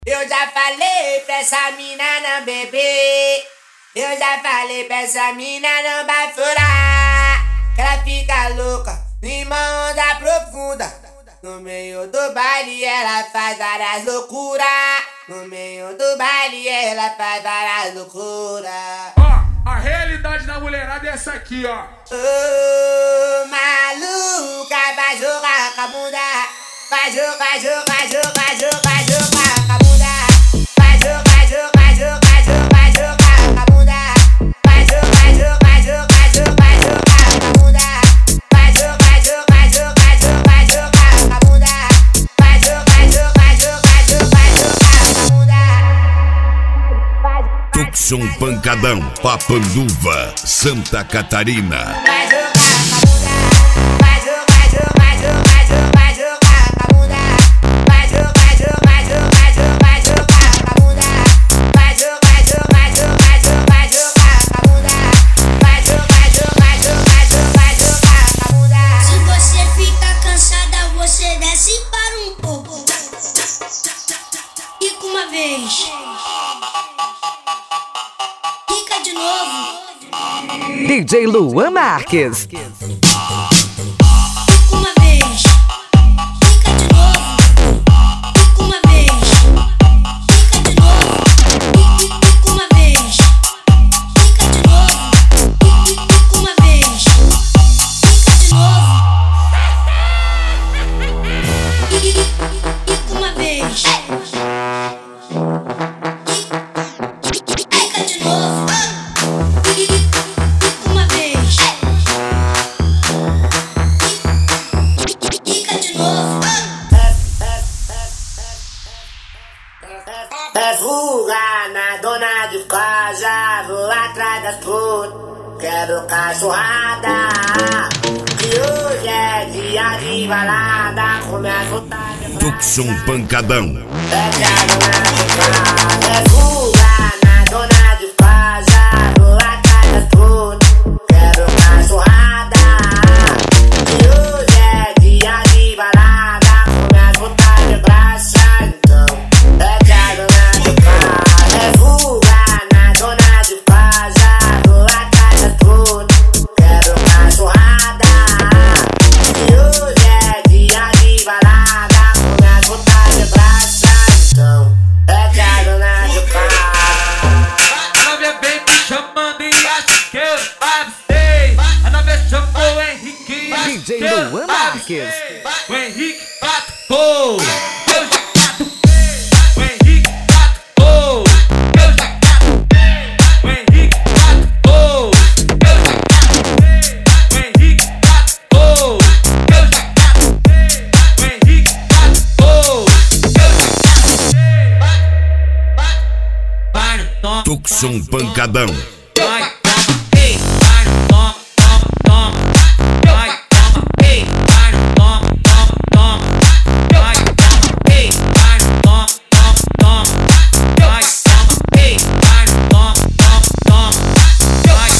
Eu já falei pra essa mina não beber. Eu já falei pra essa mina não bafurar. Que ela fica louca em uma onda profunda. No meio do baile ela faz várias loucuras. No meio do baile ela faz várias loucuras. A realidade da mulherada é essa aqui, ó. Ô, maluca, vai jogar com a bunda. Vai jogar com a bunda. Vai jogar com a bunda. Vai jogar com a bunda. Vai jogar com a bunda. Vai jogar com a bunda. Tucson Pancadão, Papanduva, Santa Catarina. Vai jogar com a bunda. Vai jogar com a bunda. Vai jogar com a bunda. Vai jogar com a bunda. Se você fica cansada, você desce para um pouco. Fica uma vez. Fica de novo. DJ Luan Marques. Fica uma vez. Fica de novo. Fica uma vez. Fica de novo. Fica uma vez. Fica de novo. Fica uma vez. Fica de novo. Fica uma vez. Fica de novo. Fica uma vez. Fica de novo. É fuga na dona de casa, vou atrás das putas, quero cachorrada. Que hoje é dia de balada, com minhas vontades. Tucson Pancadão. É fuga na dona de casa, vou atrás das putas, quero cachorrada. Que hoje é dia de balada, com minhas vontades braças, então é dona de casa. É fuga na dona de casa, vou atrás das putas, quero cachorrada. Que hoje é dia de balada, com minhas vontades braças, então é dona de casa. A novia vem me chamando e acha que eu avistei. A novia chamou o Henrique e acha DJ que eu Luan Marques. avistei. O Henrique batucou, eu já catuquei. O Henrique batucou, eu já catuquei. O Henrique batucou, eu já catuquei. O Henrique batucou, eu já catuquei. O Henrique batucou, eu já catuquei. Vai no tom. Tucson Pancadão. Vai, toma, ei, vai, toma, toma, toma. Vai, toma, ei, vai, toma, toma, toma. Vai, toma, ei, vai, toma, toma, toma. Vai, toma, ei, vai, toma, toma, toma. Vai,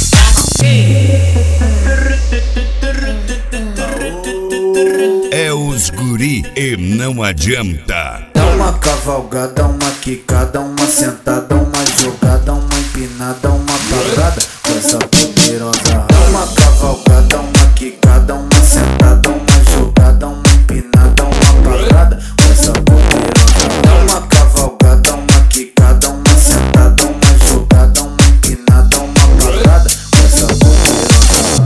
toma, ei. É os guri e não adianta. Dá uma cavalgada, uma quicada, uma sentada, uma jogada, uma empinada, uma parada com essa poderosa. Dá uma cavalgada, uma quicada, uma sentada, uma jogada, uma empinada, uma parada com essa poderosa. Dá uma cavalgada, uma quicada, uma sentada, uma jogada, uma empinada, uma parada com essa poderosa.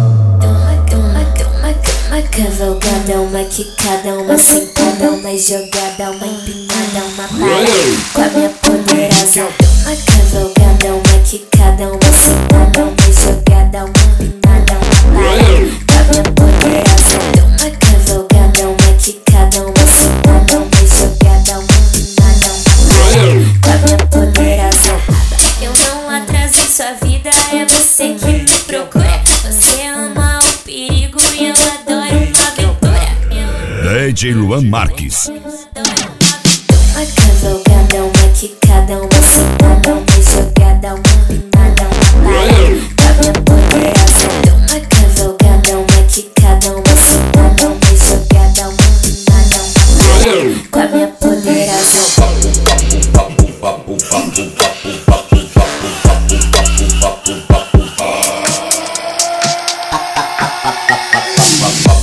Uma cavalgada, uma quicada, uma sentada, uma jogada, uma empinada, uma parada com a minha poderosa. Uma cavalgada, uma quicada, uma sentada, uma jogada, uma empinada, uma parada com a minha poderosa. Uma cavalgada, uma quicada, uma sentada, uma jogada, uma empinada, uma parada com a minha poderosa. Eu não atrasei sua vida, é você que me procura. Você ama o perigo e eu adoro uma aventura. DJ Luan Marques. Uma cavalgada, uma quicada, uma sentada, uma jogada, uma empinada, uma parada com a minha poderosa. Uma cavalgada, uma quicada, uma sentada, uma jogada, uma empinada, uma parada com a minha poderosa. pa pa pa pa pa pa.